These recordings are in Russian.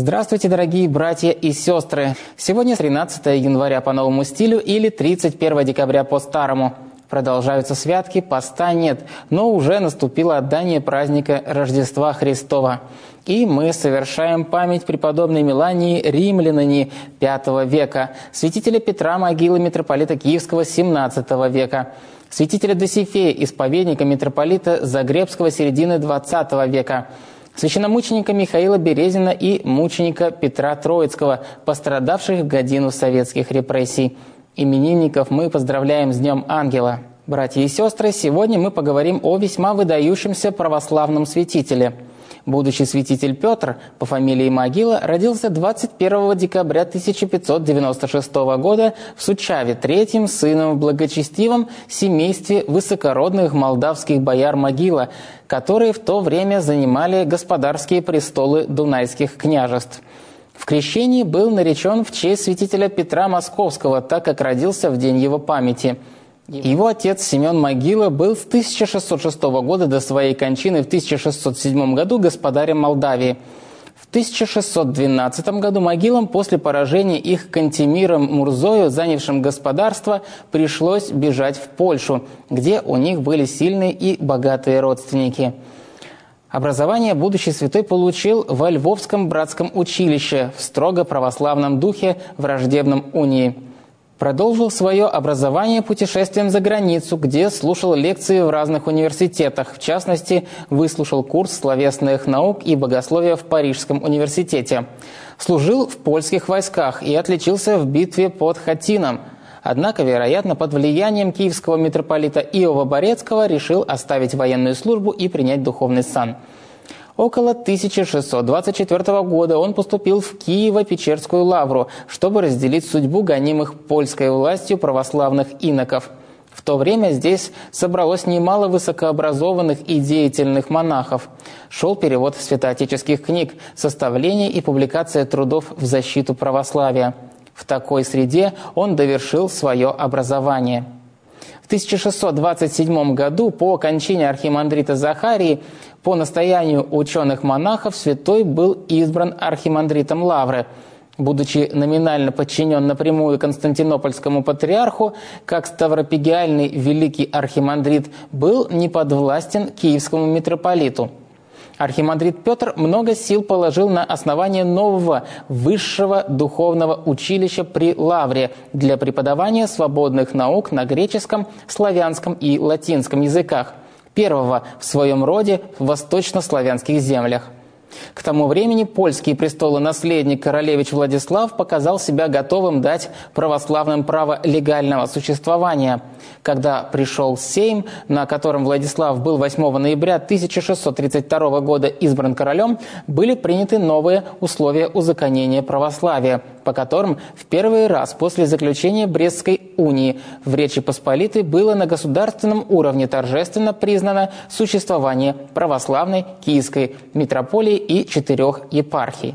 Здравствуйте, дорогие братья и сестры! Сегодня 13 января по новому стилю или 31 декабря по старому. Продолжаются святки, поста нет, но уже наступило отдание праздника Рождества Христова. И мы совершаем память преподобной Мелании Римлянине V века, святителя Петра, могилы митрополита Киевского XVII века, святителя Досифея, исповедника митрополита Загребского середины XX века, священномученика Михаила Березина и мученика Петра Троицкого, пострадавших в годину советских репрессий. Именинников мы поздравляем с Днем Ангела. Братья и сестры, сегодня мы поговорим о весьма выдающемся православном святителе. Будущий святитель Петр по фамилии Могила родился 21 декабря 1596 года в Сучаве, третьим сыном в благочестивом семействе высокородных молдавских бояр Могила, которые в то время занимали господарские престолы дунайских княжеств. В крещении был наречен в честь святителя Петра Московского, так как родился в день его памяти. Его отец Семен Могила был с 1606 года до своей кончины в 1607 году господарем Молдавии. В 1612 году Могилам после поражения их Кантемиром Мурзою, занявшим господарство, пришлось бежать в Польшу, где у них были сильные и богатые родственники. Образование будущий святой получил во Львовском братском училище в строго православном духе враждебном унии. Продолжил свое образование путешествием за границу, где слушал лекции в разных университетах. В частности, выслушал курс словесных наук и богословия в Парижском университете. Служил в польских войсках и отличился в битве под Хатином. Однако, вероятно, под влиянием киевского митрополита Иова Борецкого решил оставить военную службу и принять духовный сан. Около 1624 года он поступил в Киево-Печерскую лавру, чтобы разделить судьбу гонимых польской властью православных иноков. В то время здесь собралось немало высокообразованных и деятельных монахов. Шел перевод святоотеческих книг, составление и публикация трудов в защиту православия. В такой среде он довершил свое образование. В 1627 году, по кончине архимандрита Захарии, по настоянию ученых-монахов, святой был избран архимандритом Лавры. Будучи номинально подчинен напрямую константинопольскому патриарху, как ставропигиальный великий архимандрит был неподвластен киевскому митрополиту. Архимандрит Петр много сил положил на основание нового высшего духовного училища при Лавре для преподавания свободных наук на греческом, славянском и латинском языках, первого в своем роде в восточнославянских землях. К тому времени польский престолонаследник королевич Владислав показал себя готовым дать православным право легального существования. Когда пришел Сейм, на котором Владислав был 8 ноября 1632 года избран королем, были приняты новые условия узаконения православия, по которым в первый раз после заключения Брестской унии в Речи Посполитой было на государственном уровне торжественно признано существование православной Киевской митрополии и 4 епархий.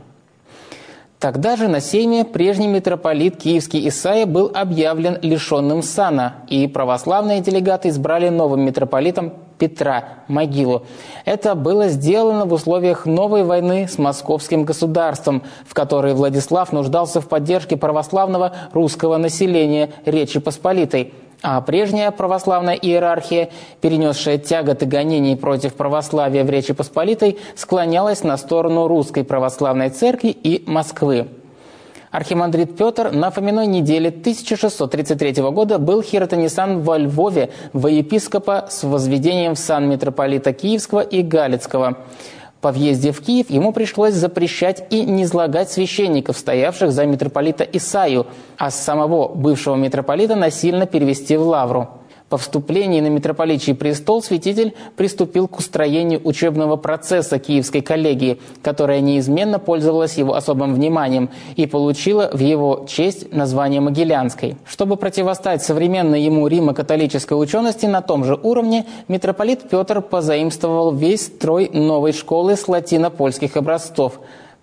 Тогда же на сейме прежний митрополит Киевский Исаия был объявлен лишенным сана, и православные делегаты избрали новым митрополитом Петра Могилу. Это было сделано в условиях новой войны с московским государством, в которой Владислав нуждался в поддержке православного русского населения Речи Посполитой. А прежняя православная иерархия, перенесшая тяготы гонений против православия в Речи Посполитой, склонялась на сторону русской православной церкви и Москвы. Архимандрит Петр на Фоминой неделе 1633 года был хиротонисан во Львове во епископа с возведением в сан митрополита Киевского и Галицкого. По въезде в Киев ему пришлось запрещать и низлагать священников, стоявших за митрополита Исаию, а самого бывшего митрополита насильно перевести в лавру. По вступлении на митрополичий престол святитель приступил к устроению учебного процесса Киевской коллегии, которая неизменно пользовалась его особым вниманием и получила в его честь название Могилянской. Чтобы противостать современной ему римо-католической учености на том же уровне, митрополит Петр позаимствовал весь строй новой школы с латино-польских образцов,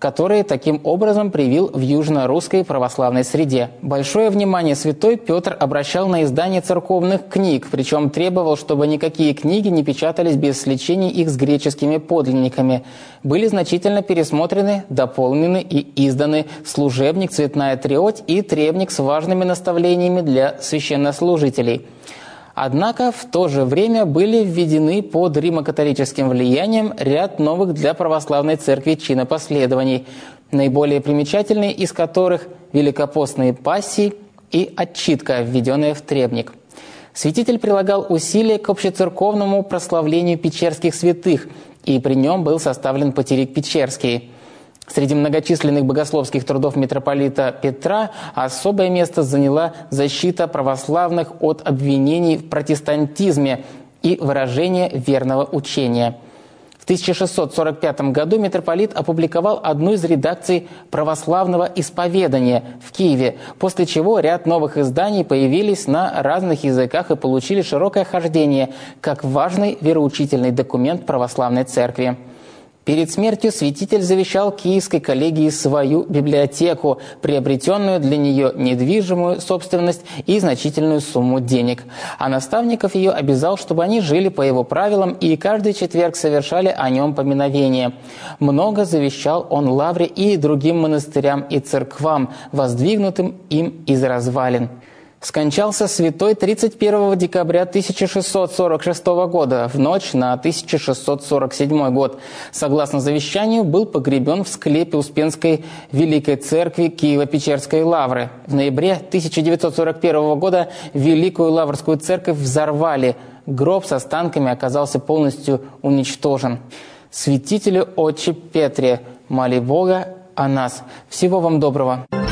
которые таким образом привил в южно-русской православной среде. Большое внимание святой Петр обращал на издание церковных книг, причем требовал, чтобы никакие книги не печатались без сличения их с греческими подлинниками. Были значительно пересмотрены, дополнены и изданы служебник «Цветная триоть» и требник с важными наставлениями для священнослужителей. Однако в то же время были введены под римо-католическим влиянием ряд новых для православной церкви чинопоследований, наиболее примечательные из которых великопостные пассии и отчитка, введенная в требник. Святитель прилагал усилия к общецерковному прославлению печерских святых, и при нем был составлен Патерик Печерский. Среди многочисленных богословских трудов митрополита Петра особое место заняла защита православных от обвинений в протестантизме и выражение верного учения. В 1645 году митрополит опубликовал одну из редакций православного исповедания в Киеве, после чего ряд новых изданий появились на разных языках и получили широкое хождение как важный вероучительный документ православной церкви. Перед смертью святитель завещал Киевской коллегии свою библиотеку, приобретенную для нее недвижимую собственность и значительную сумму денег. А наставников ее обязал, чтобы они жили по его правилам и каждый четверг совершали о нем поминовение. Много завещал он Лавре и другим монастырям и церквам, воздвигнутым им из развалин. Скончался святой 31 декабря 1646 года, в ночь на 1647 год. Согласно завещанию, был погребен в склепе Успенской Великой Церкви Киево-Печерской Лавры. В ноябре 1941 года Великую Лаврскую Церковь взорвали. Гроб с останками оказался полностью уничтожен. Святителю Отче Петре, моли Бога о нас. Всего вам доброго.